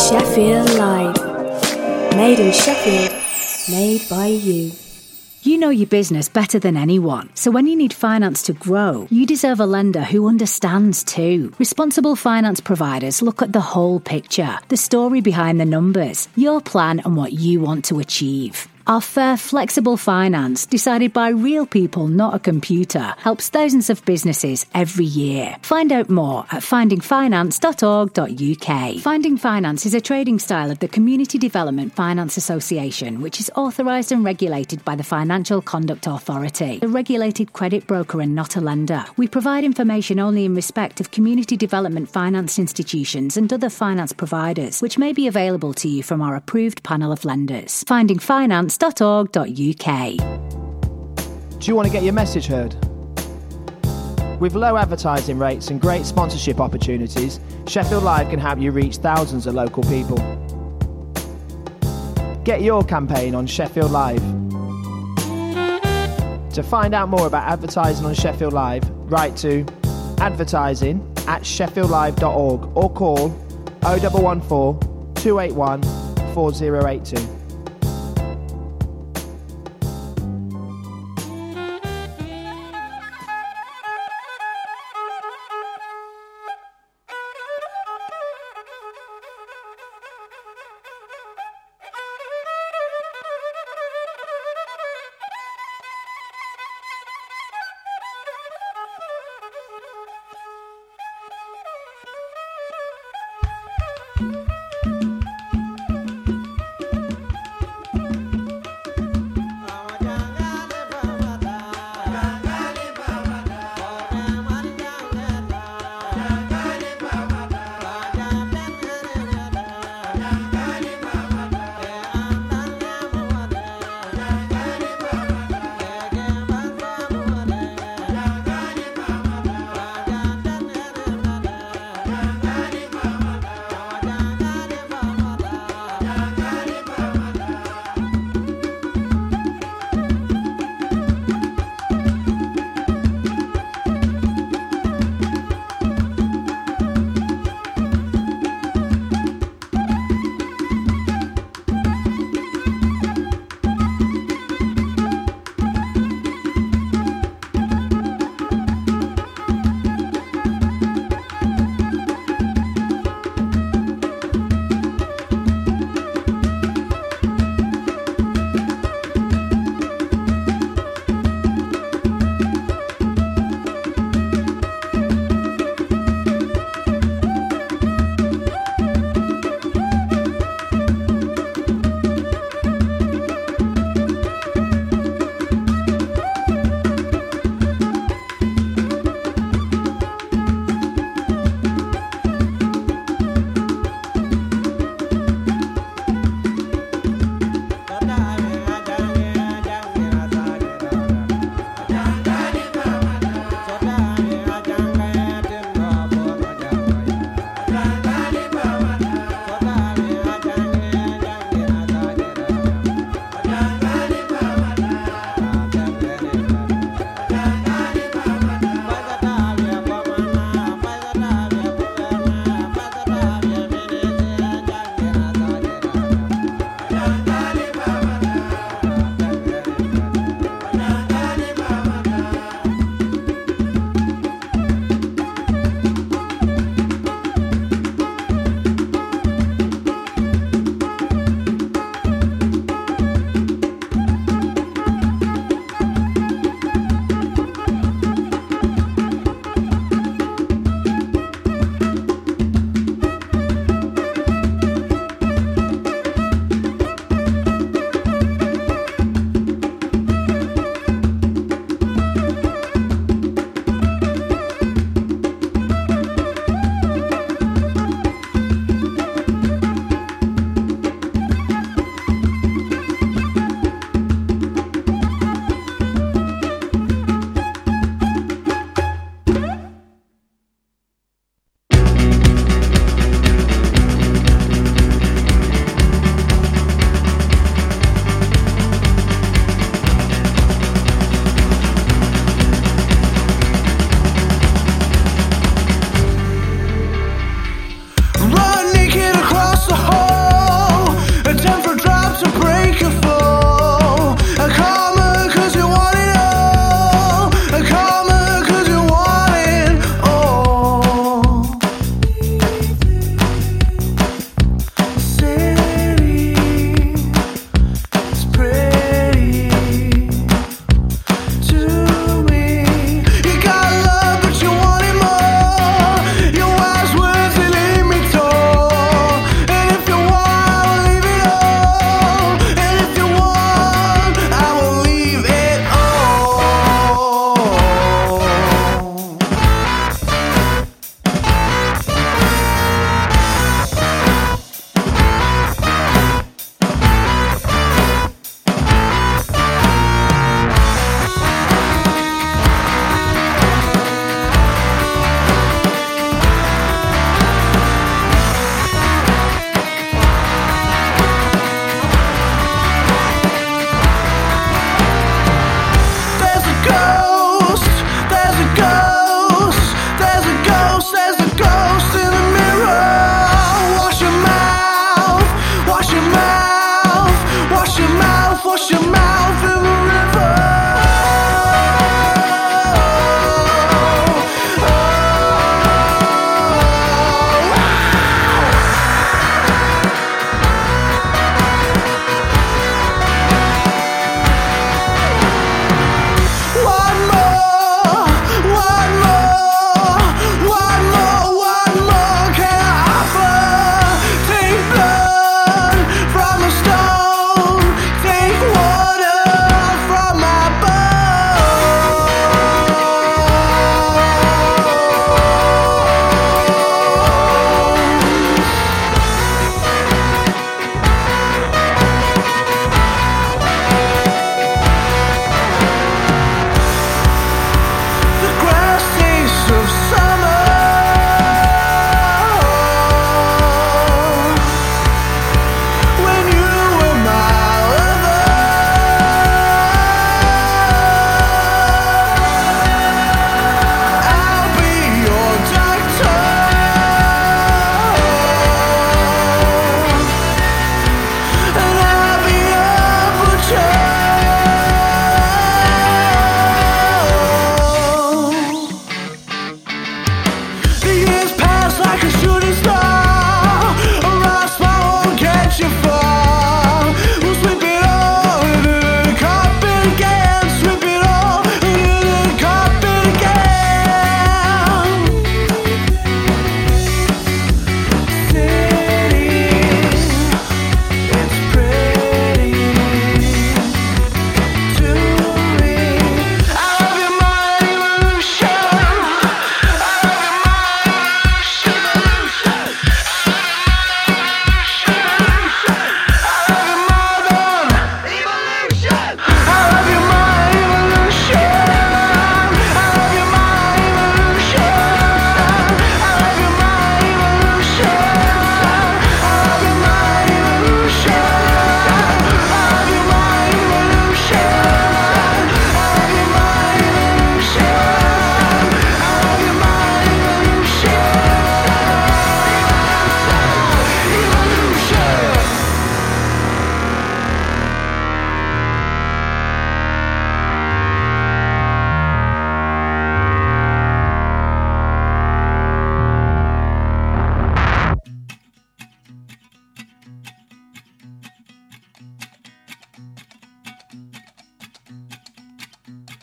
Sheffield Live. Made in Sheffield. Made by you. You know your business better than anyone, so when you need finance to grow, you deserve a lender who understands too. Responsible finance providers look at the whole picture, the story behind the numbers, your plan and what you want to achieve. Our fair, flexible finance, decided by real people, not a computer, helps thousands of businesses every year. Find out more at findingfinance.org.uk. Finding Finance is a trading style of the Community Development Finance Association, which is authorised and regulated by the Financial Conduct Authority, a regulated credit broker and not a lender. We provide information only in respect of community development finance institutions and other finance providers, which may be available to you from our approved panel of lenders. Findingfinance.org.uk. Do you want to get your message heard? With low advertising rates and great sponsorship opportunities, Sheffield Live can help you reach thousands of local people. Get your campaign on Sheffield Live. To find out more about advertising on Sheffield Live, write to advertising@sheffieldlive.org or call 0114 281 4082.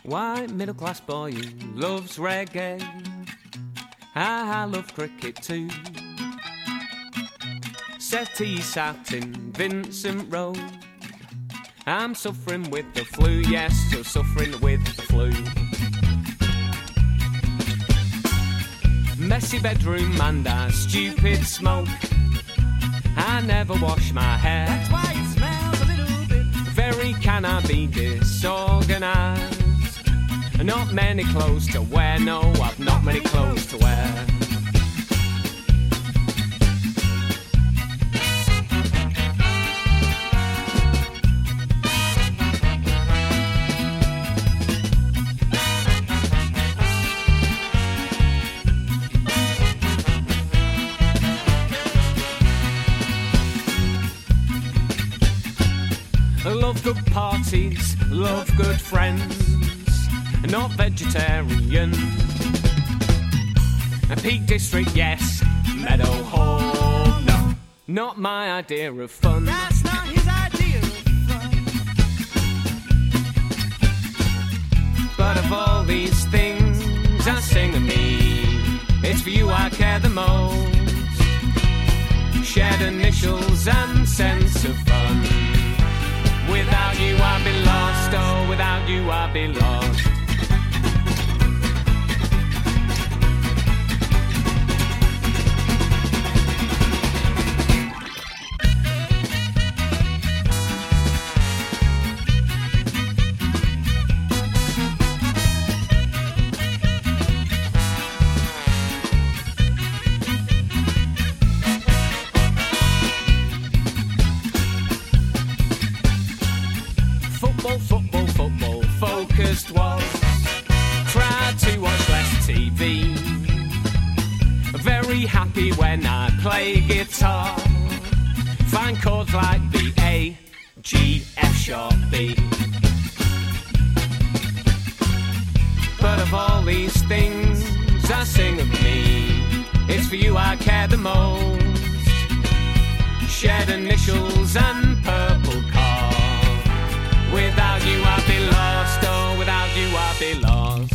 white middle-class boy who loves reggae. I love cricket too. Settee sat in Vincent Road. I'm suffering with the flu, yes, so suffering with the flu. Messy bedroom and a stupid smoke. I never wash my hair. That's why it smells a little bit. Very can I be disorganized. Not many clothes to wear, no, I've not many clothes to wear. Love good parties, love good friends, not vegetarian. Peak District, yes, Meadow Hall, no, not my idea of fun. That's not his idea of fun. But of all these things I sing of me, it's for you I care the most. Shared initials and sense of fun. Without you I'd be lost, oh, without you I'd be lost. Football, focused was. Tried to watch less TV. Very happy when I play guitar. Find chords like the A, G, F sharp, B. But of all these things I sing of me, it's for you I care the most. Shared initials and purple car. Without you I'd be lost, oh, without you I'd be lost.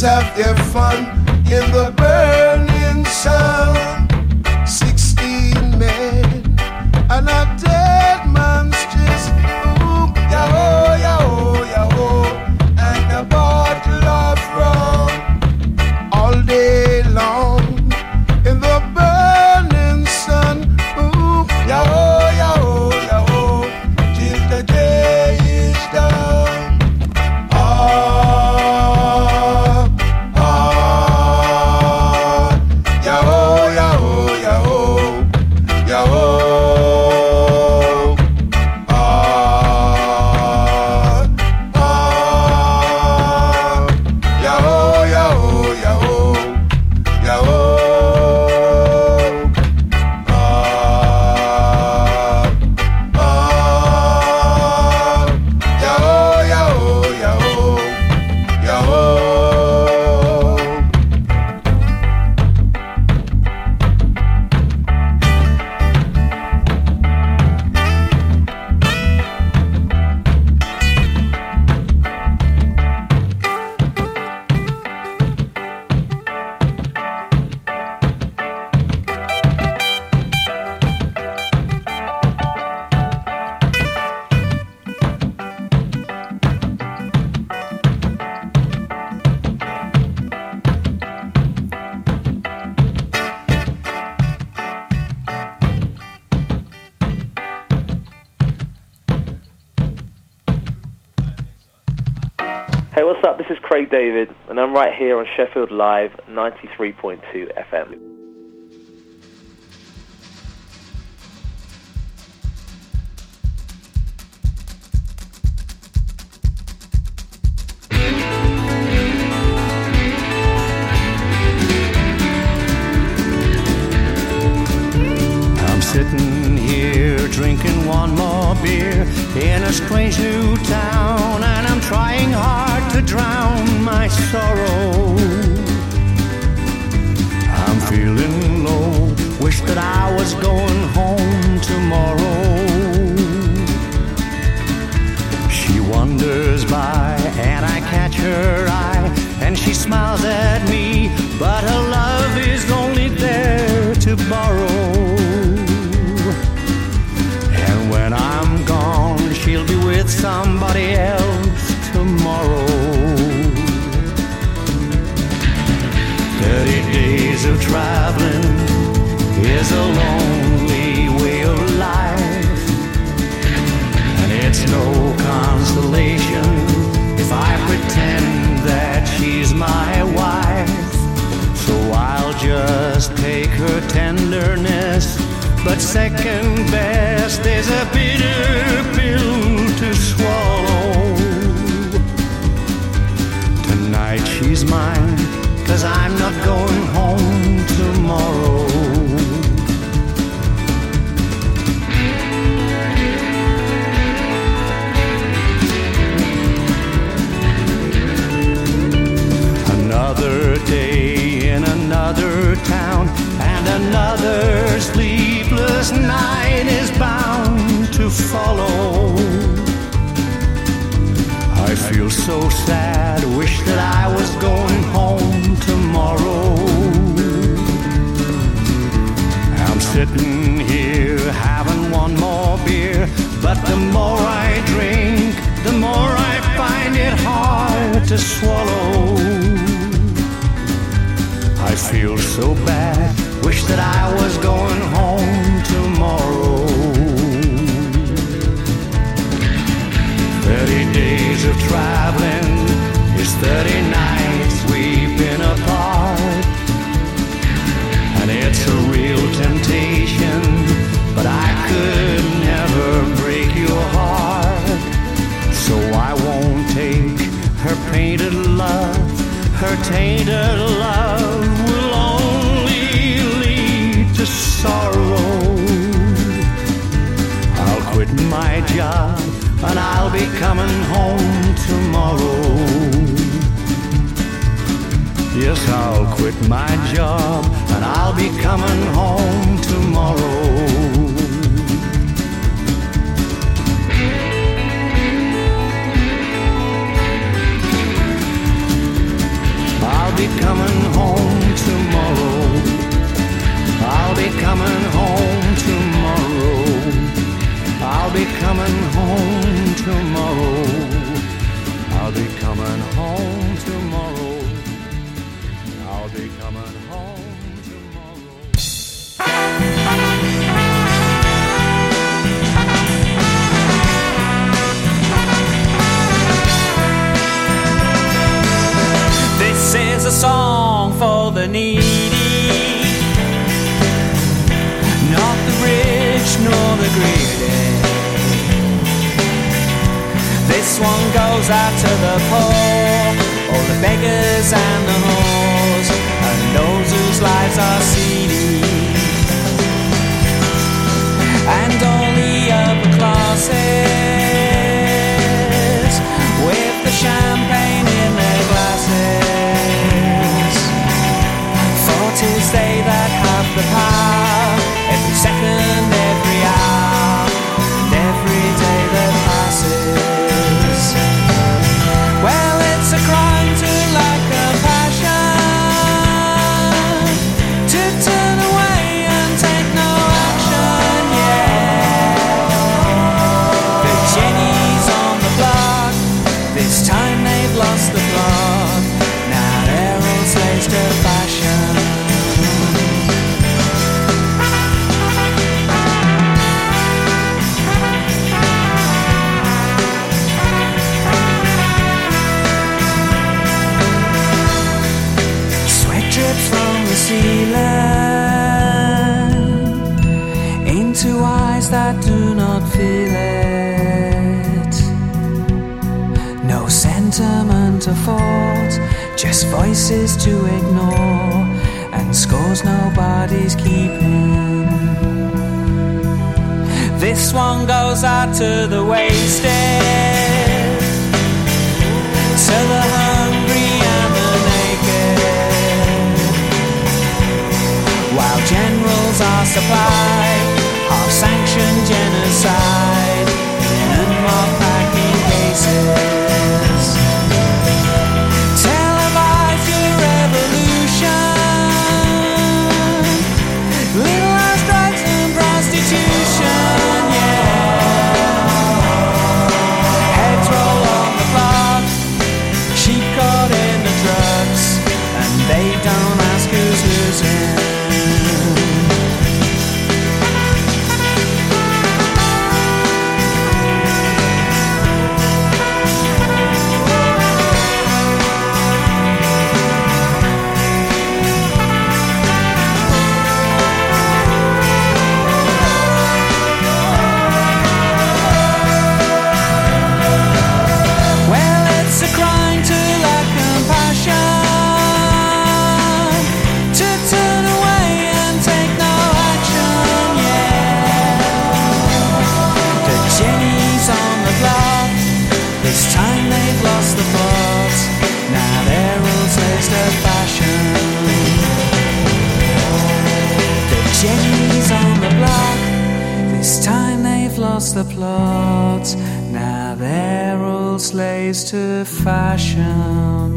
have their fun in the burning sun. 16 men and a dead man's chest. Ooh, yah-oh, yah-oh, yah-oh, and a bottle of rum. All day long in the burning sun. Ooh, yah-oh, yah-oh, yah-oh, till the day is done. Hey, what's up? This is Craig David, and I'm right here on Sheffield Live 93.2 FM. I'm sitting here drinking one more beer in a strange new town, and I'm trying hard to drown my sorrow. I'm feeling low, wish that I was going home tomorrow. She wanders by and I catch her eye, and she smiles at me, but her love is only there to borrow. And when I'm gone, she'll be with somebody else tomorrow. 30 days of traveling is a lonely way of life, and it's no consolation if I pretend that she's my wife. So I'll just take her tenderness, but second best is a bitter pill to swallow. Tonight she's mine, 'cause I'm not going home tomorrow. Another day in another town, and another sleepless night is bound to follow. I feel so sad, wish that I was going home tomorrow. I'm sitting here having one more beer, but the more I drink, the more I find it hard to swallow. I feel so bad, wish that I was going home tomorrow. 30 days of traveling is 30 nights we've been apart, and it's a real temptation, but I could never break your heart. So I won't take her painted love, her tainted love will only lead to sorrow. I'll quit my job and I'll be coming home tomorrow. Yes, I'll quit my job and I'll be coming home tomorrow. I'll be coming home tomorrow. I'll be coming home tomorrow. I'll be coming home tomorrow. I'll be coming home tomorrow. I'll be coming home tomorrow. This is a song for the needy, not the rich nor the greedy. This one goes out to the poor, all the beggars and the whores, and those whose lives are seedy, and all the upper classes with the champagne in their glasses. For 'tis they that have the power, every second, every hour, and every day that passes. Well, it's a crime to lack a passion, to turn away and take no action, yeah. The Jennies on the block, this time they've lost the plot, now they're all slaves to fashion. From the ceiling into eyes that do not feel it. No sentiment or thought, just voices to ignore, and scores nobody's keeping. This one goes out to the wasted, to the hungry and the naked. While generals are supplied, half-sanctioned genocide in unmarked packing cases. Televise your revolution, legalize drugs and prostitution, yeah. Heads roll on the clock, sheep caught in the drugs, and they don't ask who's losing. The plot, now they're all slaves to fashion.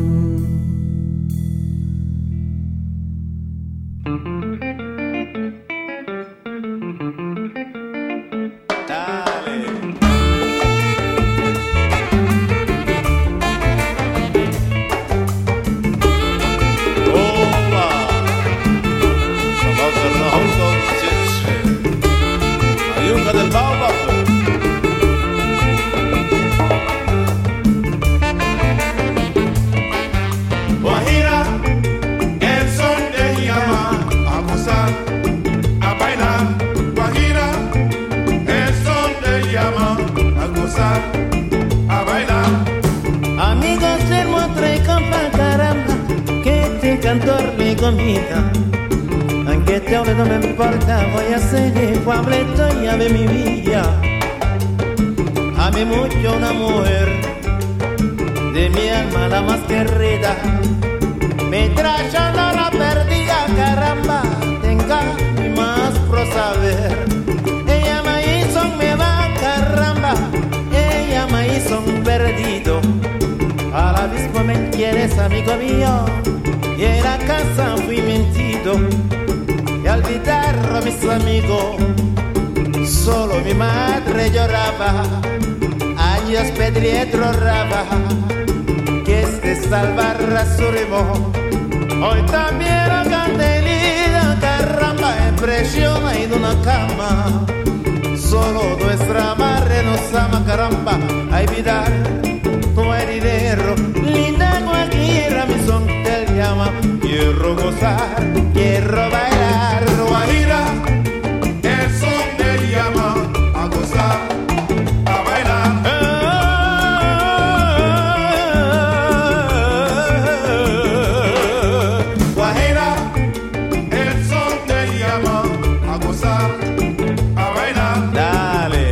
Amigos del Montre Compa, caramba, que te cantor mi comida. Aunque te hable no me importa, voy a seguir Puebleto y a ver mi vida. Amé mucho una mujer, de mi alma la más querida. Mi traje no la perdía, caramba, tenga más pro saber. Ella me hizo me va, caramba, ella me hizo un perdido. A la vez me que eres amigo mío y en la casa fui mentido y al olvidar a mis amigos solo mi madre lloraba. Años pedí otro raba que salvar a su ritmo. Hoy también la candelita caramba impresiona en una cama. Solo nuestra madre nos ama caramba. Ay vida, tu heredero, linda cualquiera mi son te llama. Quiero gozar, quiero bailar. Guajira, el son te llama a gozar, a bailar. Guajira, el son te llama a gozar, a bailar. Dale.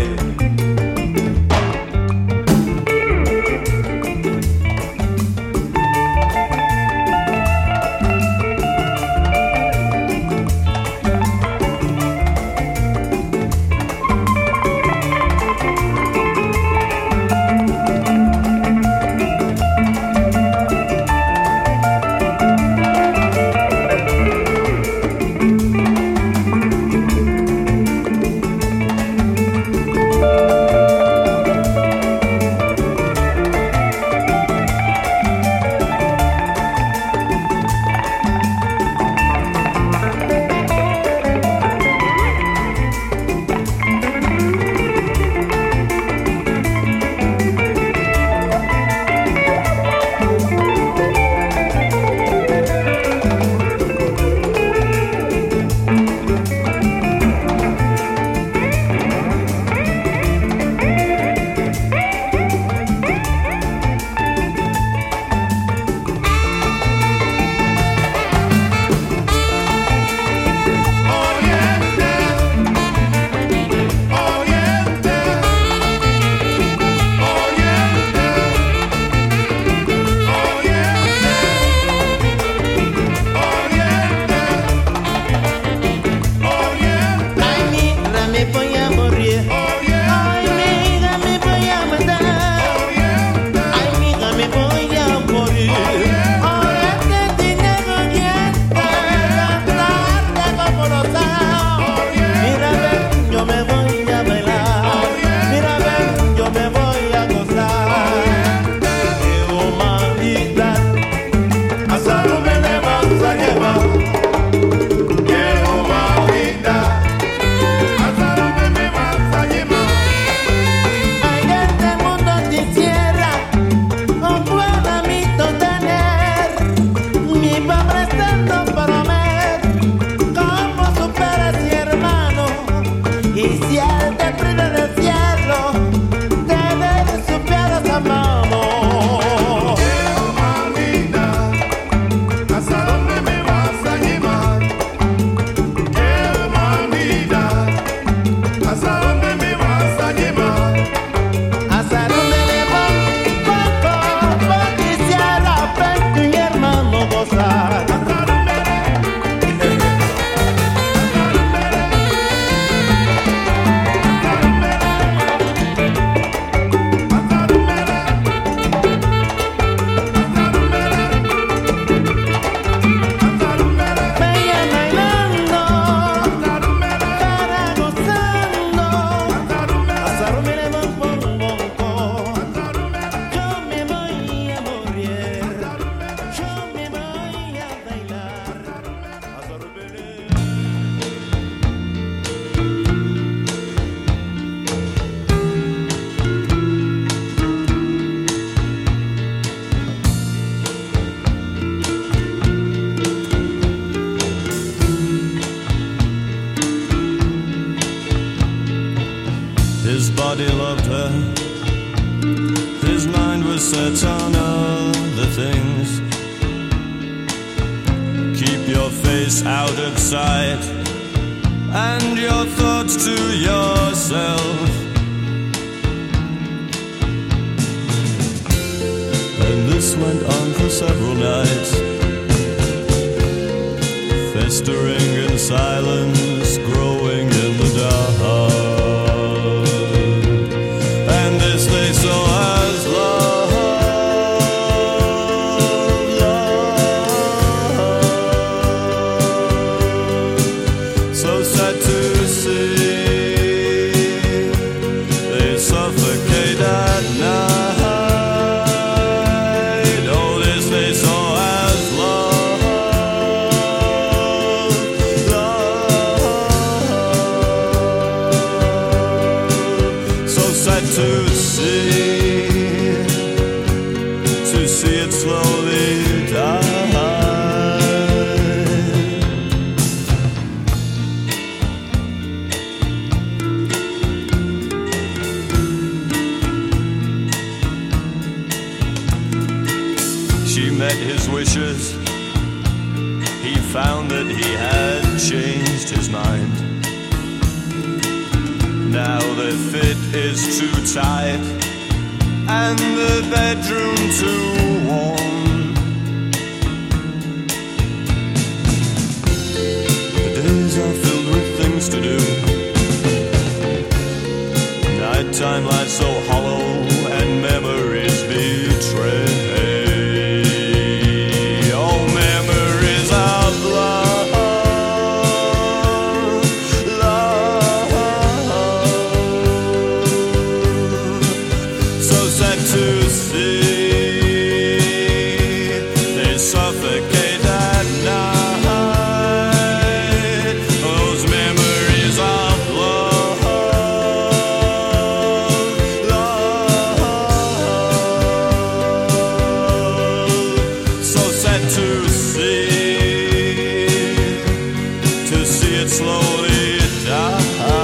His body loved her, his mind was set on other things. Keep your face out of sight and your thoughts to yourself. And this went on for several nights, festering in silence, growing in the dark. And this they saw as love. it slowly die. She met his wishes. He found that he had changed his mind. Now the fit is too tight and the bedroom too warm. The days are filled with things to do. Nighttime lies so hollow and memories betray. Oh, memories of love, love. So sad to see, they suffocate at night. Those memories of love, love. So sad to see it slowly die.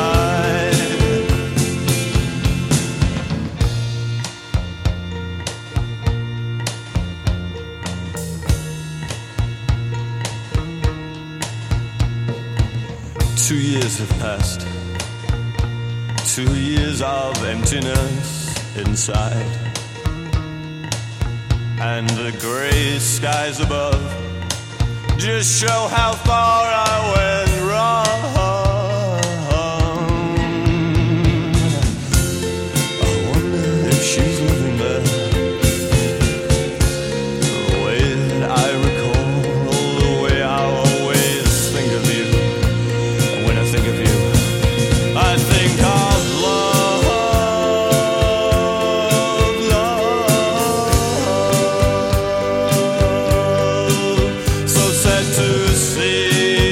2 years have passed, 2 years of emptiness inside, and the gray skies above just show how far I went wrong. I wonder if she's living there, the way that I recall, the way I always think of you. When I think of you, I think of love, love. So sad to see,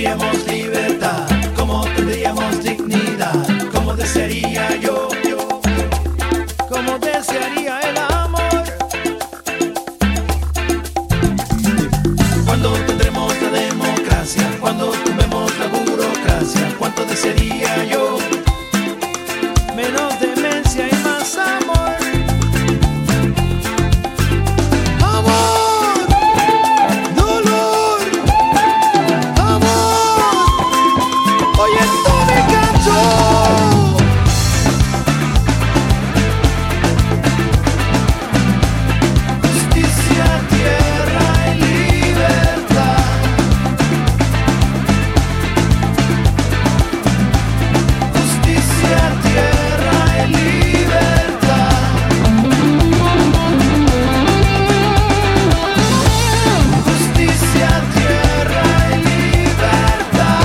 tendríamos libertad? ¿Cómo tendríamos dignidad? ¿Cómo desearía yo? ¿Cómo desearía el amor? ¿Cuándo tendremos la democracia? ¿Cuándo tumbemos la burocracia? ¿Cuánto desearía yo? Menos demencia y más amor. Amor, dolor, amor. Oye, tú me canto. Justicia, tierra y libertad. Justicia, tierra y libertad. Justicia, tierra y libertad.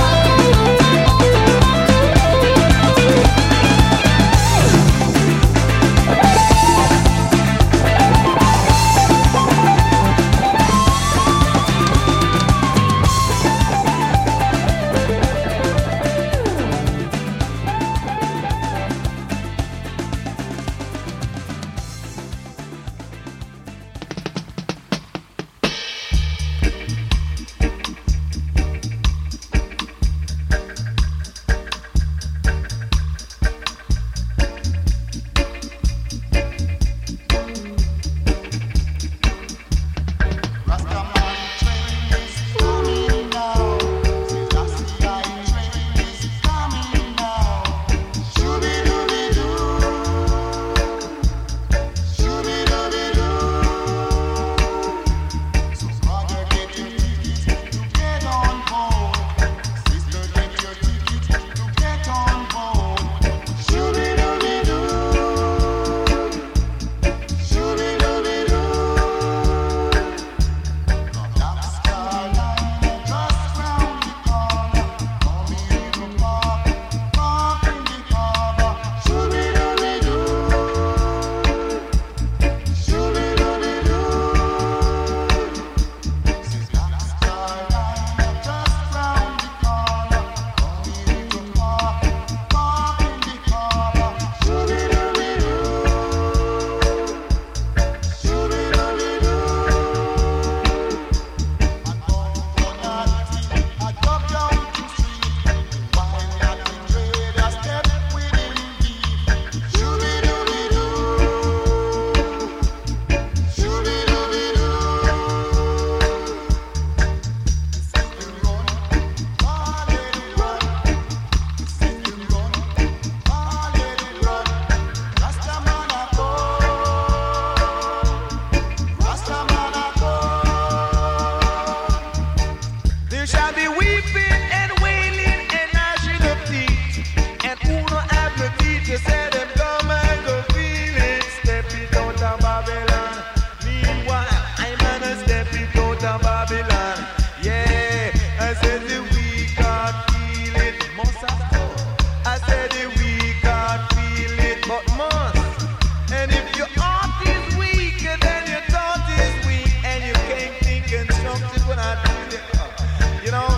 There shall be weeping and wailing and gnashing of teeth, and who no have no teeth to say them come and go feeling. Step it out of Babylon. Meanwhile, I'm gonna step it out of Babylon. Yeah, I said the weak can't feel it. Must have thought. I said the weak can't feel it, but must. And if your heart is weak, then your thought is weak, and you can't think and something when I do it. You know,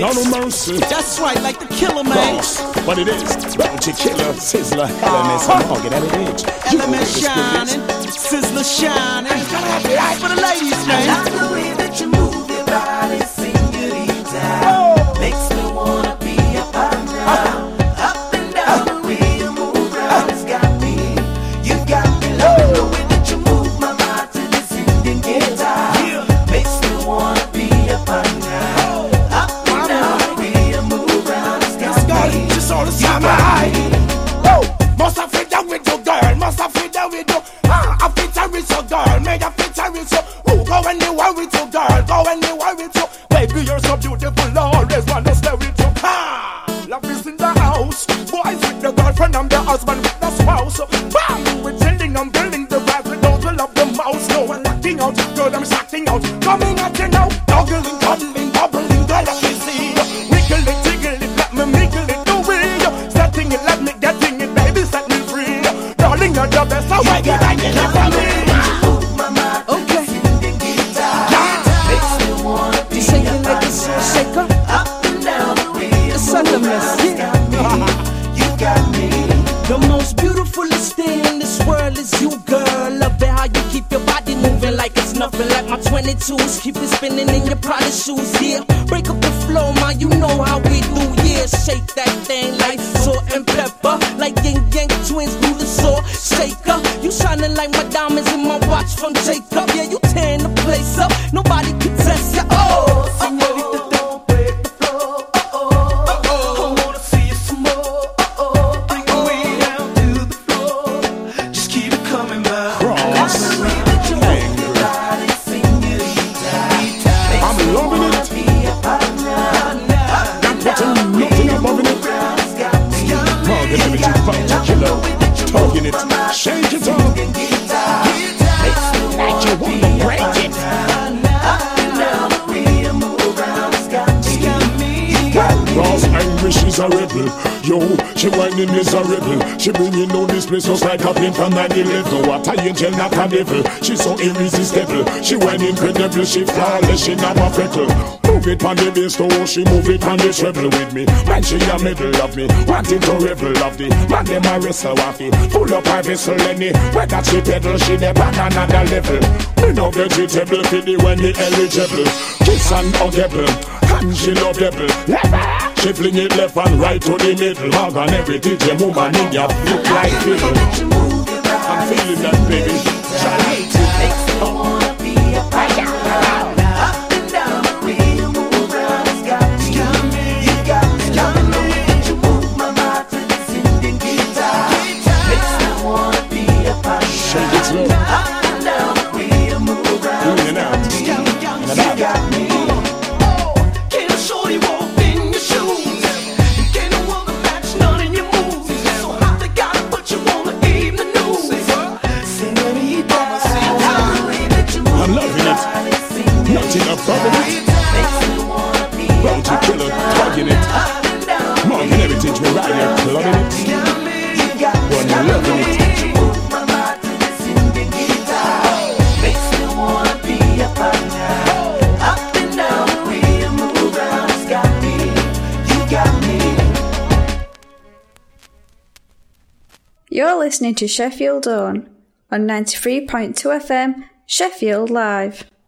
No mercy. That's right, like the killer, man. Boss, what it is? Bounty killer, sizzler, elements, and all get at age. Elements shining, sizzler shining. It's for the ladies, man. I like the way that you move your body, señorita. Makes me wanna be a partner. Up and down the way you move around, it's got me. You got me loving the way that you move my body to this Indian guitar. Makes me wanna be a partner. Up and down the way you move around, it's got me. Just all the time, must have fit down with you, girl. Must have fit down with you. I fit her with you, girl. May I fit her with you. Go anywhere with you, girl. Go anywhere with you. Baby, you're so beautiful. Always wanna stay with you. Love is in the house. Boys with the girlfriend, I'm the husband with the spouse. Bam, we're chilling, I'm building the vibe with those who love the most. No one acting out, girl, I'm acting out. Coming at you now, doggling, cuddling, bubbling, girl, let me see you. Wiggle it, jiggle it, let me mingle it, do it. Setting it, let me getting it, baby, set me free. Darling, you're the best, so why you like it for me? Okay. Shaking like a soul shaker. Up and down the way you move around, you got me. The most beautifulest thing in this world is you, girl. Love it how you keep your body moving like it's nothing. Like my 22s, keep it spinning in your Prada shoes. Yeah, break up the flow, man. You know how we do. Yeah, shake that thing like salt and pepper, like yin yang twins do the salt shaker. You shining like my diamonds in my watch from Jacob. Yeah, you tearing the place up. Nobody can test ya. Oh, señorita, don't break the floor. I wanna see you some more. Bring your way down to the floor. Just keep it coming back. Cross. I'm loving it. I'm putting nothing above it. Target everything, fight killer. Talking it, shake it up. Like you wanna break it. Ross angry, she's a rebel. Yo, she whining miserable. She bringing down this place just like a plane from 9/11. What a angel, not a devil. She's so irresistible. She whine incredible. She flawless, she not a freckle. Move it on the bass, though. She move it on the treble with me. Man, she a middle of me. Wanting to revel of the man, them a wrestle waffy. Full up her vessel, any. When that she pedal, she never on another level. We no vegetable, feed when the eligible. Kiss and huggable. And she love devil. She fling it left and right to the middle. Hug on every DJ woman in your look like fiddle. I'm feeling that, baby. Makes me wanna be a partner. Up and down the way you move around, it's got me. You got me. Loving the way that you move my mind to this Indian guitar. Makes me wanna be a partner. Shake it slow. Up and down the way you move around, in and out. you got me. I'm loving it. Nothing above it. Bounty killer, tugging it. Marking everything to me right here. Loving it. One loving it. Makes me wanna be a partner. Up and down the way you move around, it's got me. You got me. You're listening to Sheffield Own on 93.2 FM, Sheffield Live.